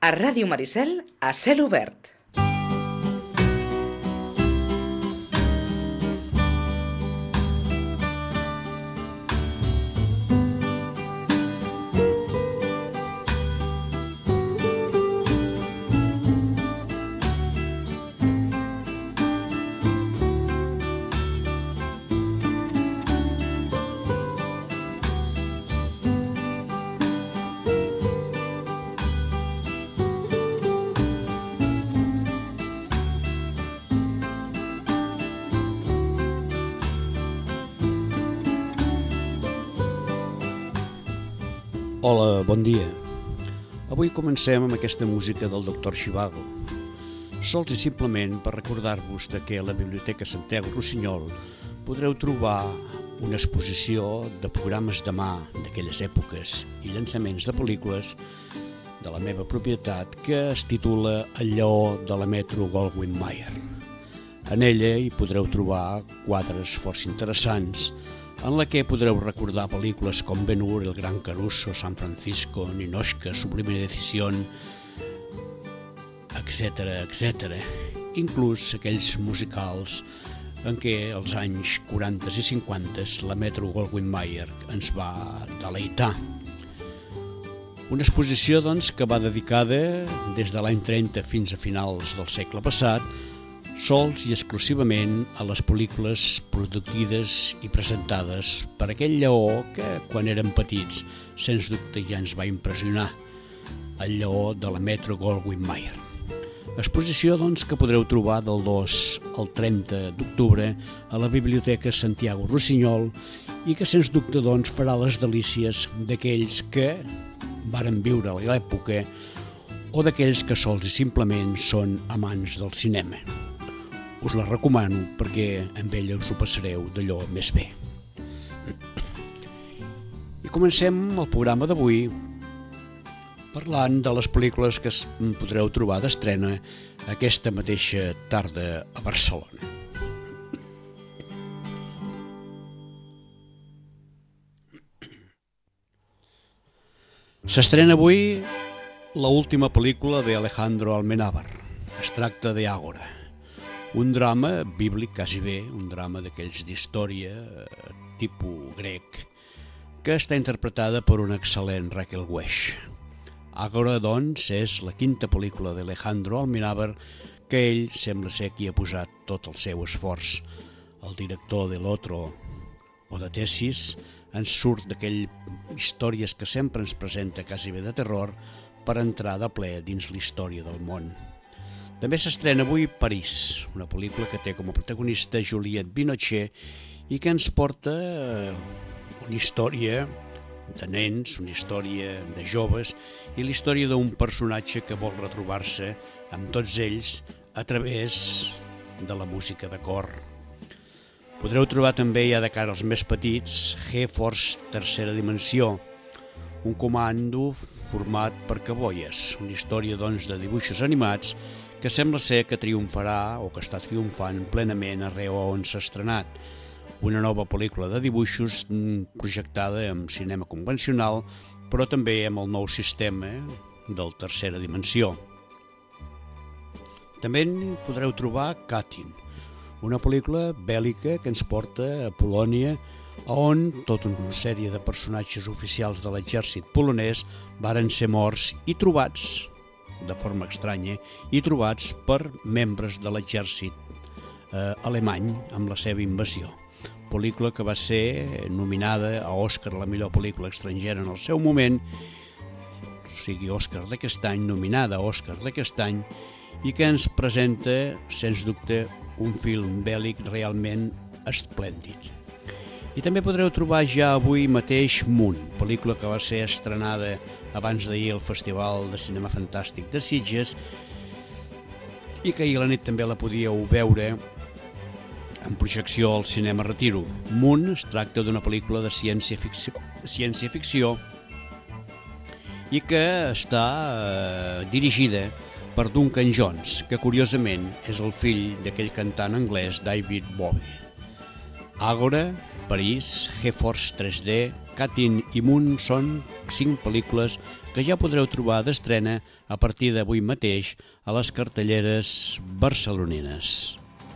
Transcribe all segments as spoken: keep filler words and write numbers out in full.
A Ràdio Maricel, a cel obert. Hola, bon dia. Avui comencem amb aquesta música del doctor Zhivago. Sols i simplement per recordar-vos que a la Biblioteca Santiago Rossinyol podreu trobar una exposició de programes de mà d'aquelles èpoques i llançaments de pel·lícules de la meva propietat que es titula El lleó de la Metro Goldwyn Mayer. En ella hi podreu trobar quadres força interessants en la que podreu recordar pel·lícules com Ben-Hur, El Gran Caruso, San Francisco, Ninotchka, Sublime Decisión, etcètera, etcètera. Inclús aquells musicals en què als anys quaranta i cinquanta la Metro Goldwyn Mayer ens va deleitar. Una exposició doncs, que va dedicada des de l'any trenta fins a finals del segle passat sols i exclusivament a les pel·lícules produïdes i presentades per aquell lleó que, quan érem petits, sens dubte ja ens va impressionar, el lleó de la Metro Goldwyn Mayer. Exposició doncs, que podreu trobar del dos al trenta d'octubre a la Biblioteca Santiago Rossinyol i que, sens dubte, doncs, farà les delícies d'aquells que varen viure a l'època o d'aquells que sols i simplement són amants del cinema. Us la recomano perquè amb ella us ho passareu d'allò més bé. I comencem el programa d'avui parlant de les pel·lícules que podreu trobar d'estrena aquesta mateixa tarda a Barcelona. S'estrena avui l'última pel·lícula d'Alejandro Amenábar. Es tracta de Ágora. Un drama bíblic, quasi bé, un drama d'aquells d'història, tipus grec, que està interpretada per una excel·lent Raquel Weisz. Ágora, doncs, és la quinta pel·lícula d'Alejandro Amenábar que ell sembla ser qui ha posat tot el seu esforç. El director de l'Otro o de Tesis ens surt d'aquelles històries que sempre ens presenta quasi bé de terror per entrar de ple dins la història del món. També s'estrena avui París, una pel·lícula que té com a protagonista Juliette Binoche i que ens porta una història de nens, una història de joves i la història d'un personatge que vol retrobar-se amb tots ells a través de la música de cor. Podreu trobar també, ja de cara als més petits, G-Force Tercera Dimensió, un comando format per caboies, una història doncs, de dibuixos animats que sembla ser que triomfarà o que està triomfant plenament arreu on s'ha estrenat. Una nova pel·lícula de dibuixos projectada en cinema convencional, però també amb el nou sistema del Tercera Dimensió. També podreu trobar Katyn, una pel·lícula bèl·lica que ens porta a Polònia, on tota una sèrie de personatges oficials de l'exèrcit polonès varen ser morts i trobats de forma estranya, i trobats per membres de l'exèrcit eh, alemany amb la seva invasió. Pel·lícula que va ser nominada a Òscar, la millor pel·lícula estrangera en el seu moment, o sigui, Òscar d'aquest any, nominada a Òscar d'aquest any, i que ens presenta, sens dubte, un film bèl·lic realment esplèndid. I també podreu trobar ja avui mateix Moon, pel·lícula que va ser estrenada abans d'ahir al Festival de Cinema Fantàstic de Sitges i que ahir a la nit també la podíeu veure en projecció al Cinema Retiro. Moon es tracta d'una pel·lícula de ciència-ficció, ciència-ficció i que està eh, dirigida per Duncan Jones, que curiosament és el fill d'aquell cantant anglès David Bowie. Ágora, París, G-Force tres D, Katin i Moon són cinc pel·lícules que ja podreu trobar d'estrena a partir d'avui mateix a les cartelleres barcelonines.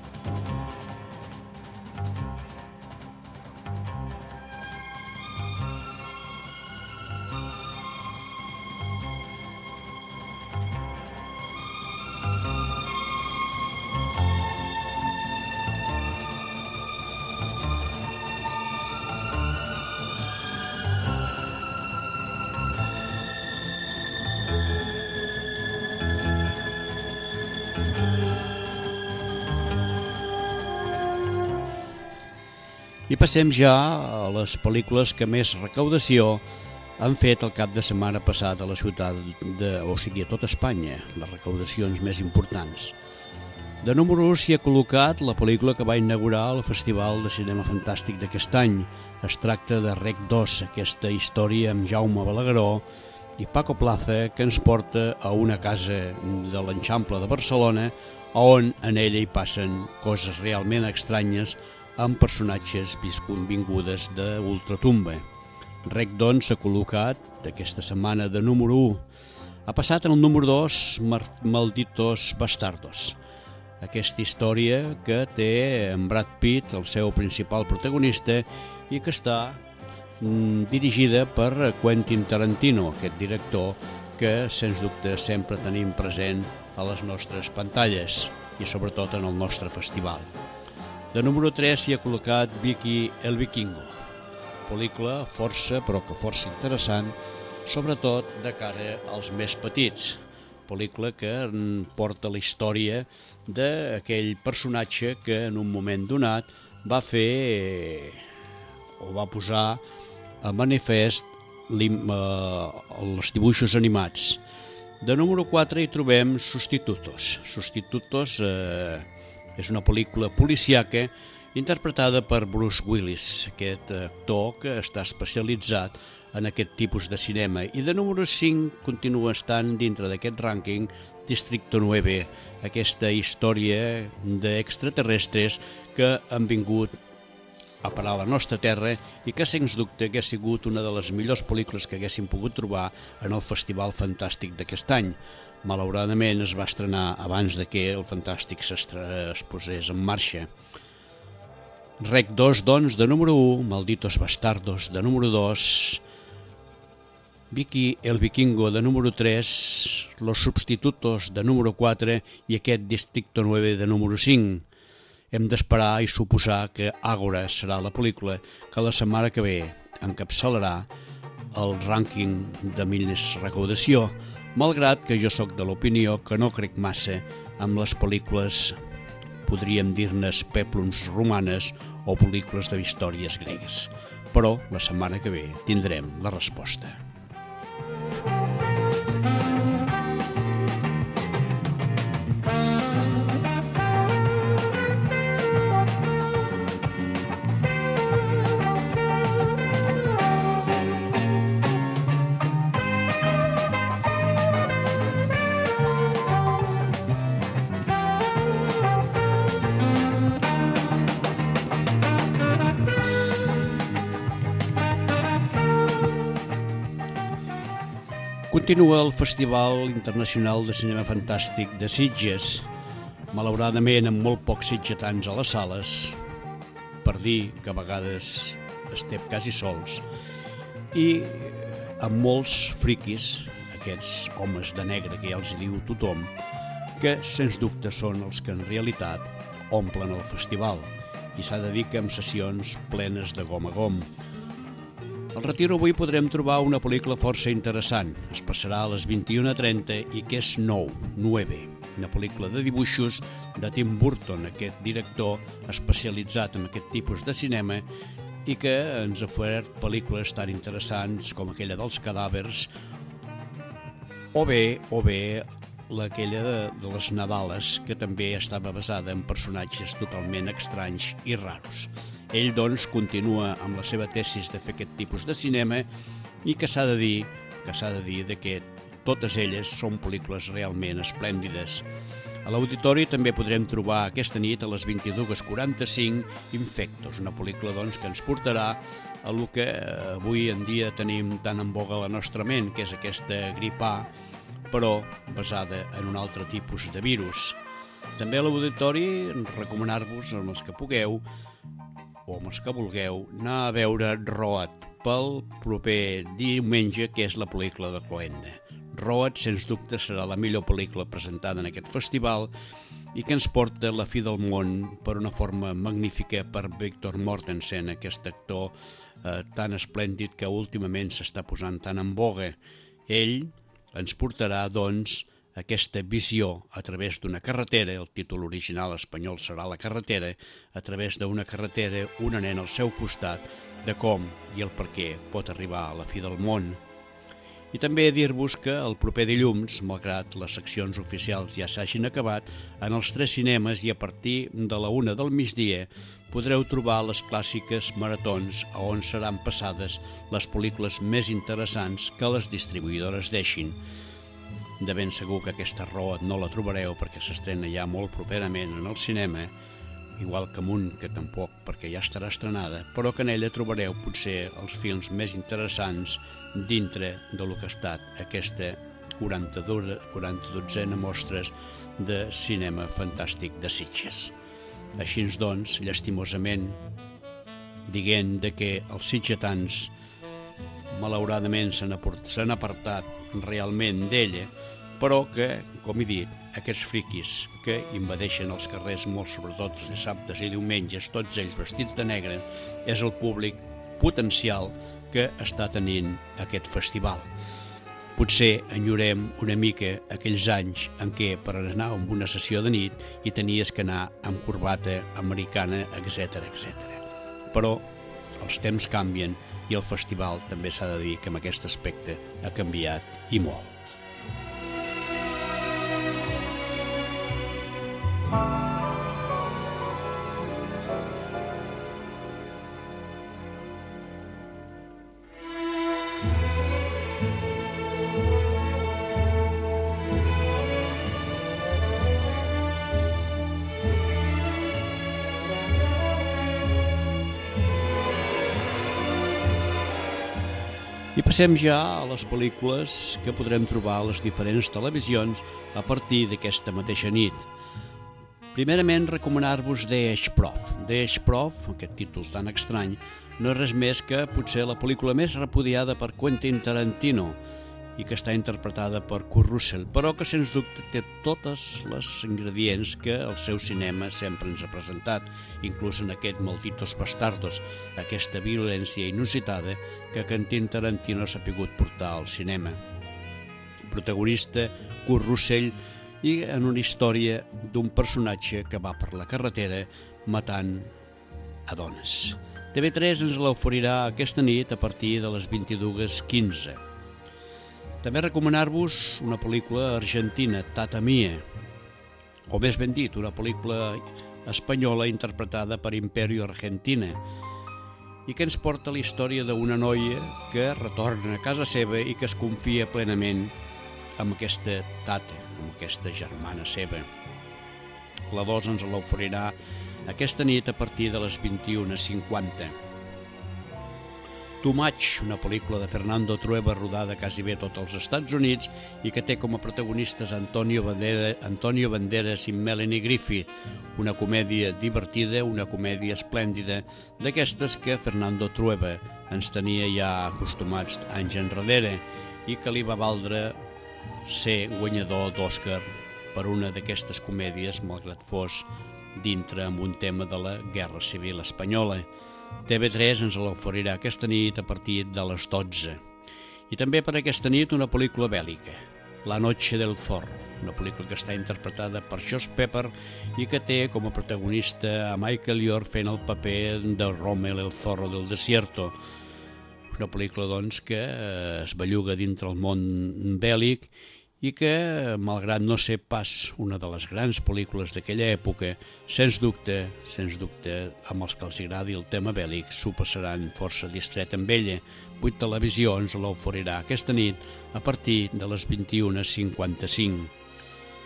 I passem ja a les pel·lícules que més recaudació han fet el cap de setmana passat a la ciutat, de, o sigui a tot Espanya, les recaudacions més importants. De número u s'hi ha col·locat la pel·lícula que va inaugurar el Festival de Cinema Fantàstic d'aquest any. Es tracta de Rec dos, aquesta història amb Jaume Balagueró i Paco Plaza que ens porta a una casa de l'Eixample de Barcelona on en ella hi passen coses realment estranyes amb personatges vingudes d'ultratumba. Rec, doncs, s'ha col·locat aquesta setmana de número u. Ha passat en el número dos Malditos Bastardos. Aquesta història que té en Brad Pitt, el seu principal protagonista, i que està mm, dirigida per Quentin Tarantino, aquest director que, sens dubte, sempre tenim present a les nostres pantalles i sobretot en el nostre festival. De número tres s'hi ha col·locat Vicky el Vikingo, pel·lícula força, però que força interessant, sobretot de cara als més petits. Pel·lícula que porta la història d'aquell personatge que en un moment donat va fer o va posar a manifest els dibuixos animats. De número quatre hi trobem Sustitutos. Sustitutos eh, és una pel·lícula policíaca interpretada per Bruce Willis, aquest actor que està especialitzat en aquest tipus de cinema. I de número cinc continua estant dintre d'aquest rànquing Distrito nueve, aquesta història d'extraterrestres que han vingut a parar a la nostra terra i que, sens dubte, ha sigut una de les millors pel·lícules que haguéssim pogut trobar en el Festival Fantàstic d'aquest any. Malauradament es va estrenar abans de que el Fantàstic es posés en marxa. Rec dos, doncs, de número u, Malditos Bastardos, de número dos, Vicky el Vikingo, de número tres, Los Substitutos, de número quatre, i aquest Distrito nueve, de número cinc. Hem d'esperar i suposar que Ágora serà la pel·lícula que la setmana que ve encapçalarà el rànquing de més recaudació, malgrat que jo sóc de l'opinió que no crec massa amb les pel·lícules, podríem dir-ne pèplums romanes o pel·lícules de històries gregues. Però la setmana que ve tindrem la resposta. Continua el Festival Internacional de Cinema Fantàstic de Sitges, malauradament amb molt pocs sitgetans a les sales, per dir que a vegades estem quasi sols, i amb molts friquis, aquests homes de negre que ja els diu tothom, que sens dubte són els que en realitat omplen el festival, i s'ha de dir que amb sessions plenes de gom a gom. Al Retiro avui podrem trobar una pel·lícula força interessant. Es passarà a les vint-i-una trenta i que és nou, nueve, una pel·lícula de dibuixos de Tim Burton, aquest director especialitzat en aquest tipus de cinema i que ens ha ofert pel·lícules tan interessants com aquella dels cadàvers o bé, o bé aquella de, de les Nadales, que també estava basada en personatges totalment estranys i raros. Ell, doncs, continua amb la seva tesis de fer aquest tipus de cinema i que s'ha de dir que s'ha de dir que totes elles són pel·lícules realment esplèndides. A l'auditori també podrem trobar aquesta nit a les vint-i-dues quaranta-cinc Infectos, una pel·lícula doncs, que ens portarà a el que avui en dia tenim tan en boga a la nostra ment, que és aquesta grip A, però basada en un altre tipus de virus. També a l'auditori recomanar-vos, amb els que pugueu, o amb els que vulgueu, anar a veure Road pel proper diumenge, que és la pel·lícula de Cloenda. Road, sens dubte, serà la millor pel·lícula presentada en aquest festival i que ens porta la fi del món per una forma magnífica per Viggo Mortensen, aquest actor eh, tan esplèndid que últimament s'està posant tan en boga. Ell ens portarà, doncs, aquesta visió a través d'una carretera, el títol original espanyol serà La carretera, a través d'una carretera, una nena al seu costat, de com i el per què pot arribar a la fi del món. I també dir-vos que el proper dilluns, malgrat les seccions oficials ja s'hagin acabat, en els tres cinemes i a partir de la una del migdia podreu trobar les clàssiques maratons on seran passades les pel·lícules més interessants que les distribuïdores deixin. De ben segur que aquesta Road no la trobareu perquè s'estrena ja molt properament en el cinema, igual que Munt, que tampoc, perquè ja estarà estrenada, però que en ella trobareu potser els films més interessants dintre de lo que ha estat aquesta quaranta-dotzena mostres de cinema fantàstic de Sitges. Així doncs, llastimosament, dient de que els sitgetans malauradament s'han apartat realment d'ella, però que, com he dit, aquests friquis que invadeixen els carrers molt, sobretot els dissabtes i diumenges, tots ells vestits de negre, és el públic potencial que està tenint aquest festival. Potser enyorem una mica aquells anys en què per anar a una sessió de nit hi tenies que anar amb corbata americana, etcètera, etcètera. Però els temps canvien i el festival també s'ha de dir que en aquest aspecte ha canviat i molt. I passem ja a les pel·lícules que podrem trobar a les diferents televisions a partir d'aquesta mateixa nit. Primerament, recomanar-vos The Edge Prof. The Edge Prof, aquest títol tan estrany, no és res més que potser la pel·lícula més repudiada per Quentin Tarantino i que està interpretada per Kurt Russell, però que sens dubte té tots els ingredients que el seu cinema sempre ens ha presentat, inclús en aquest Malditos Bastardos, aquesta violència inusitada que Quentin Tarantino s'ha pogut portar al cinema. Protagonista Kurt Russell i en una història d'un personatge que va per la carretera matant a dones. T V tres ens l'oferirà aquesta nit a partir de les vint-i-dues quinze. També recomanar-vos una pel·lícula argentina, Tata Mia, o més ben dit, una pel·lícula espanyola interpretada per Imperio Argentina i que ens porta la història d'una noia que retorna a casa seva i que es confia plenament amb aquesta tata, amb aquesta germana seva. La dos ens l'oferirà aquesta nit a partir de les vint-i-una cinquanta. Too Much, una pel·lícula de Fernando Trueba rodada quasi bé a tots els Estats Units i que té com a protagonistes Antonio Banderas, Antonio Banderas i Melanie Griffith, una comèdia divertida, una comèdia esplèndida, d'aquestes que Fernando Trueba ens tenia ja acostumats anys enrere i que li va valdre ser guanyador d'Oscar per una d'aquestes comèdies, malgrat fos dintre amb un tema de la Guerra Civil Espanyola. T V tres ens l'oferirà aquesta nit a partir de les dotze. I també per aquesta nit una pel·lícula bèl·lica, La noche del zorro, una pel·lícula que està interpretada per Josh Pepper i que té com a protagonista a Michael York fent el paper de Rommel el zorro del desierto. Una pel·lícula doncs, que es belluga dintre el món bèl·lic i que, malgrat no ser pas una de les grans pel·lícules d'aquella època, sens dubte, sens dubte, amb els que els agradi el tema bèl·lic, s'ho passaran força distret amb ella. Vuit Televisió ens l'oferirà aquesta nit a partir de les vint-i-una cinquanta-cinc.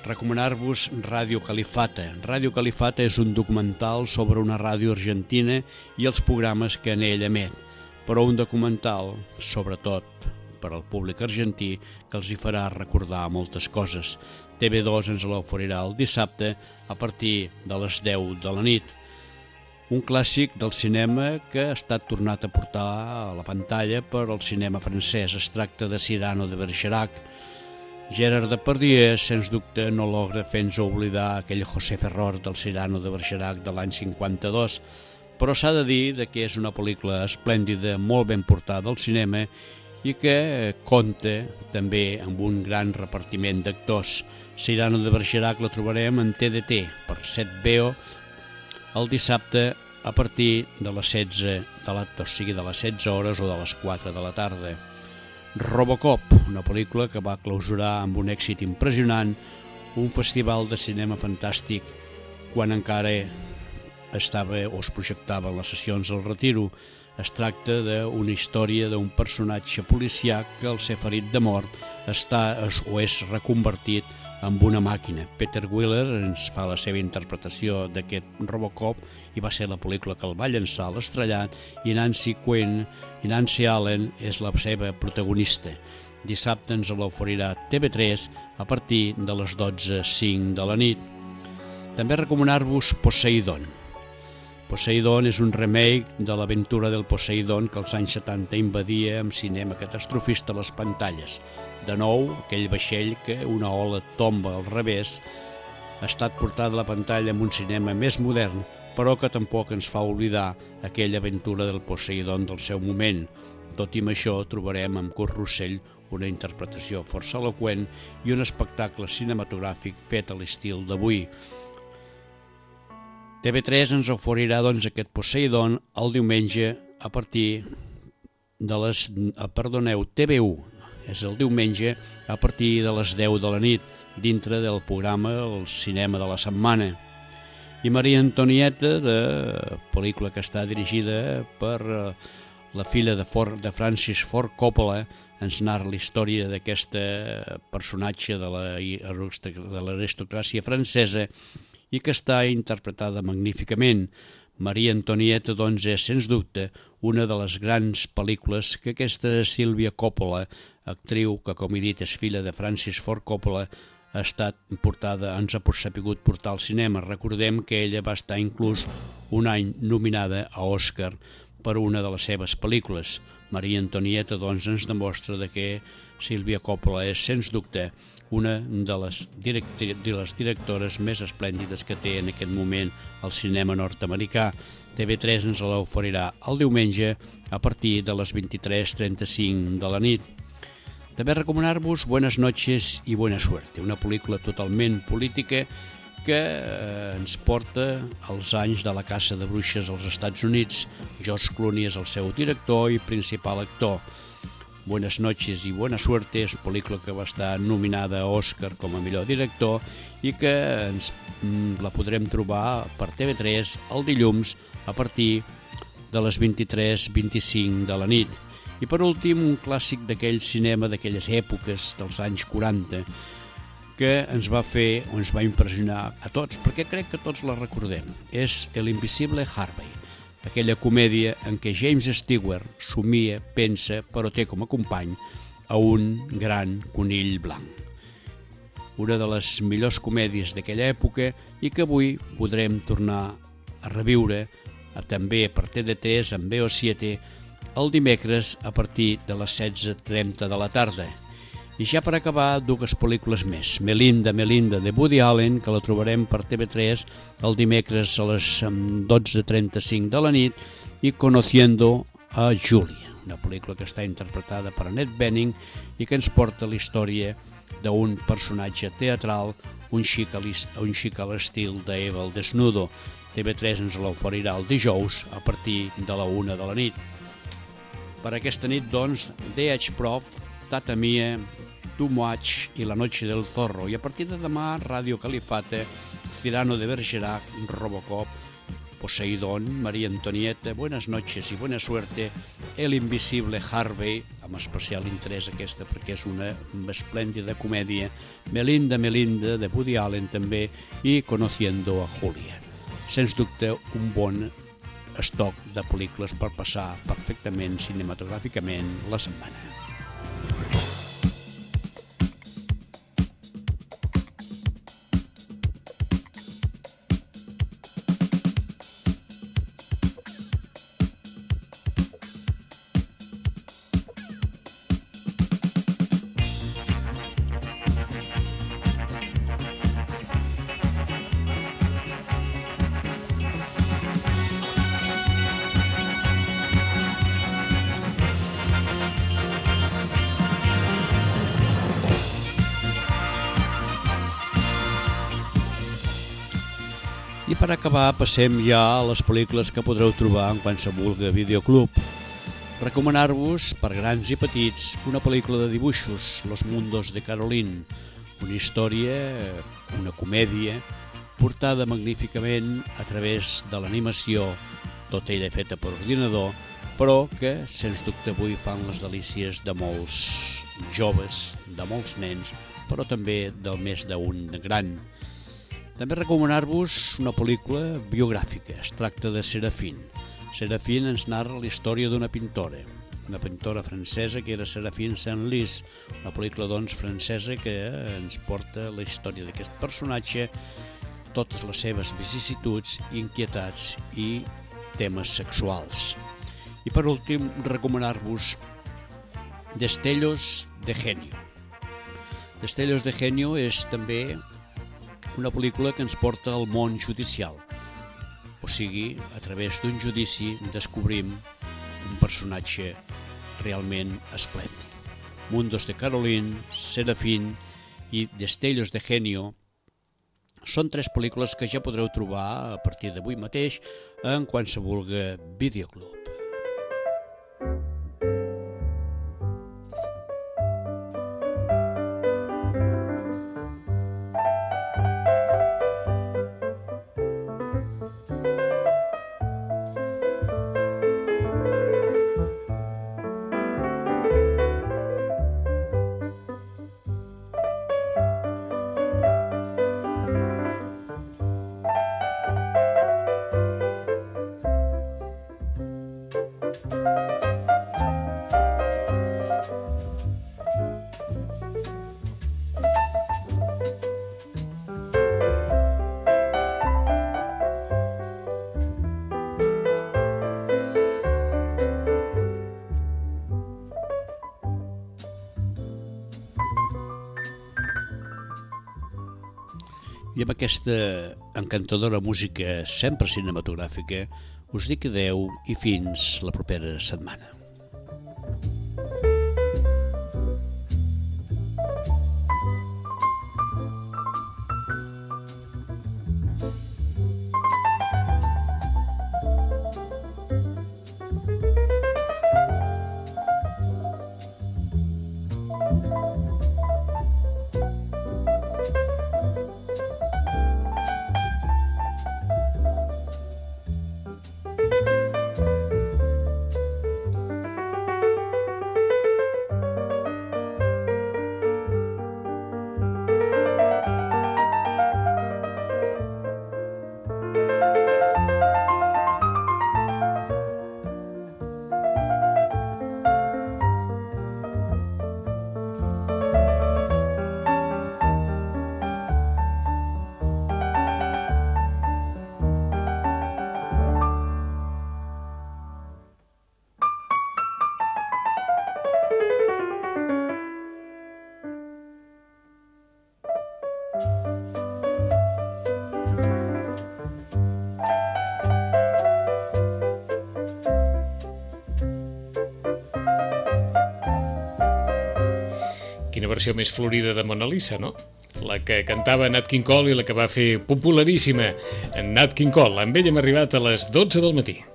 Recomanar-vos Ràdio Califata. Ràdio Califata és un documental sobre una ràdio argentina i els programes que en ell emet, però un documental, sobretot per al públic argentí, que els hi farà recordar moltes coses. T V dos ens l'oferirà el dissabte a partir de les deu de la nit. Un clàssic del cinema que ha estat tornat a portar a la pantalla per al cinema francès. Es tracta de Cyrano de Bergerac. Gérard Depardieu, sens dubte, no logra fer-nos oblidar aquell José Ferror del Cyrano de Bergerac de l'any cinquanta-dos, però s'ha de dir que és una pel·lícula esplèndida, molt ben portada al cinema i que compta també amb un gran repartiment d'actors. Cyrano de Bergerac la trobarem en T D T per set B O el dissabte a partir de les setze, de la, o sigui de les setze hores o de les quatre de la tarda. Robocop, una pel·lícula que va clausurar amb un èxit impressionant un festival de cinema fantàstic quan encara estava o es projectava en les sessions al Retiro. Es tracta d'una història d'un personatge policiac que al ser ferit de mort està o és reconvertit en una màquina. Peter Weller ens fa la seva interpretació d'aquest Robocop i va ser la pel·lícula que el va llançar a l'estrellat, i Nancy Quinn i Nancy Allen és la seva protagonista. Dissabte ens l'oferirà T V tres a partir de les dotze cinc de la nit. També recomanar-vos Poseidon. Poseidon és un remake de l'aventura del Poseidon que als anys setanta invadia amb cinema catastrofista les pantalles. De nou, aquell vaixell que una ola tomba al revés ha estat portada a la pantalla amb un cinema més modern, però que tampoc ens fa oblidar aquella aventura del Poseidon del seu moment. Tot i amb això trobarem amb Kurt Russell una interpretació força eloqüent i un espectacle cinematogràfic fet a l'estil d'avui. T V tres ens oferirà doncs aquest Poseidon el diumenge a partir de les... Perdoneu, T V u és el diumenge a partir de les deu de la nit, dintre del programa El cinema de la setmana. I Maria Antonieta, de pel·lícula que està dirigida per la filla de, Ford, de Francis Ford Coppola, ens narra la història d'aquest personatge de l'aristocràcia francesa i que està interpretada magníficament. Maria Antonieta, doncs, és, sens dubte, una de les grans pel·lícules que aquesta Sílvia Coppola, actriu que, com he dit, és filla de Francis Ford Coppola, ha estat portada, ens ha sapigut portar al cinema. Recordem que ella va estar inclús un any nominada a Òscar per una de les seves pel·lícules. Maria Antonieta, doncs, ens demostra que Sílvia Coppola és, sens dubte, una de les, directi- de les directores més esplèndides que té en aquest moment el cinema nord-americà. T V tres ens l'oferirà el diumenge a partir de les vint-i-tres trenta-cinc de la nit. També recomanar-vos Buenas noches y buena suerte, una pel·lícula totalment política que eh, ens porta als anys de la caça de bruixes als Estats Units. George Clooney és el seu director i principal actor. Buenas noches y buena suerte és una pel·lícula que va estar nominada a Òscar com a millor director i que ens, la podrem trobar per T V tres el dilluns a partir de les vint-i-tres vint-i-cinc de la nit. I per últim, un clàssic d'aquell cinema d'aquelles èpoques dels anys quaranta que ens va fer o ens va impressionar a tots, perquè crec que tots la recordem. És El invisible Harvey, aquella comèdia en què James Stewart somia, pensa, però té com a company a un gran conill blanc. Una de les millors comèdies d'aquella època i que avui podrem tornar a reviure a, també per T D tres en B O siete el dimecres a partir de les setze trenta de la tarda. I ja per acabar, dues pel·lícules més. Melinda, Melinda, de Woody Allen, que la trobarem per T V tres el dimecres a les dotze trenta-cinc de la nit, i Conociendo a Julia, una pel·lícula que està interpretada per Annette Bening i que ens porta la història d'un personatge teatral, un xic a l'estil d'Eva el Desnudo. T V tres ens l'oferirà el dijous a partir de la una de la nit. Per aquesta nit, doncs, D H Prof, Tata Mia, Too Much i La Noche del Zorro. I a partir de demà, Ràdio Califata, Cyrano de Bergerac, Robocop, Poseidón, María Antonieta, Buenas noches i buena suerte, El invisible Harvey, amb especial interès aquesta perquè és una esplèndida comèdia, Melinda, Melinda, de Woody Allen també, i Conociendo a Julia. Sens dubte, un bon estoc de pel·lícules per passar perfectament cinematogràficament la setmana. I per acabar passem ja a les pel·lícules que podreu trobar en qualsevol videoclub. Recomanar-vos, per grans i petits, una pel·lícula de dibuixos, Los mundos de Caroline, una història, una comèdia, portada magníficament a través de l'animació, tota ella feta per ordinador, però que, sens dubte, avui fan les delícies de molts joves, de molts nens, però també del més d'un gran. També recomanar-vos una pel·lícula biogràfica, es tracta de Serafine. Serafine ens narra la història d'una pintora, una pintora francesa que era Serafine Saint-Lys, una pel·lícula doncs francesa que ens porta la història d'aquest personatge, totes les seves vicissituds, inquietats i temes sexuals. I per últim, recomanar-vos Destellos de Genio. Destellos de Genio és també una pel·lícula que ens porta al món judicial, o sigui, a través d'un judici descobrim un personatge realment esplèndid. Mundos de Caroline, Serafine i Destellos de Genio són tres pel·lícules que ja podreu trobar a partir d'avui mateix en qualsevol videoclub. I amb aquesta encantadora música sempre cinematogràfica us dic adeu i fins la propera setmana. Quina versió més florida de Mona Lisa, no? La que cantava Nat King Cole i la que va fer popularíssima en Nat King Cole. Amb ell hem arribat a les dotze del matí.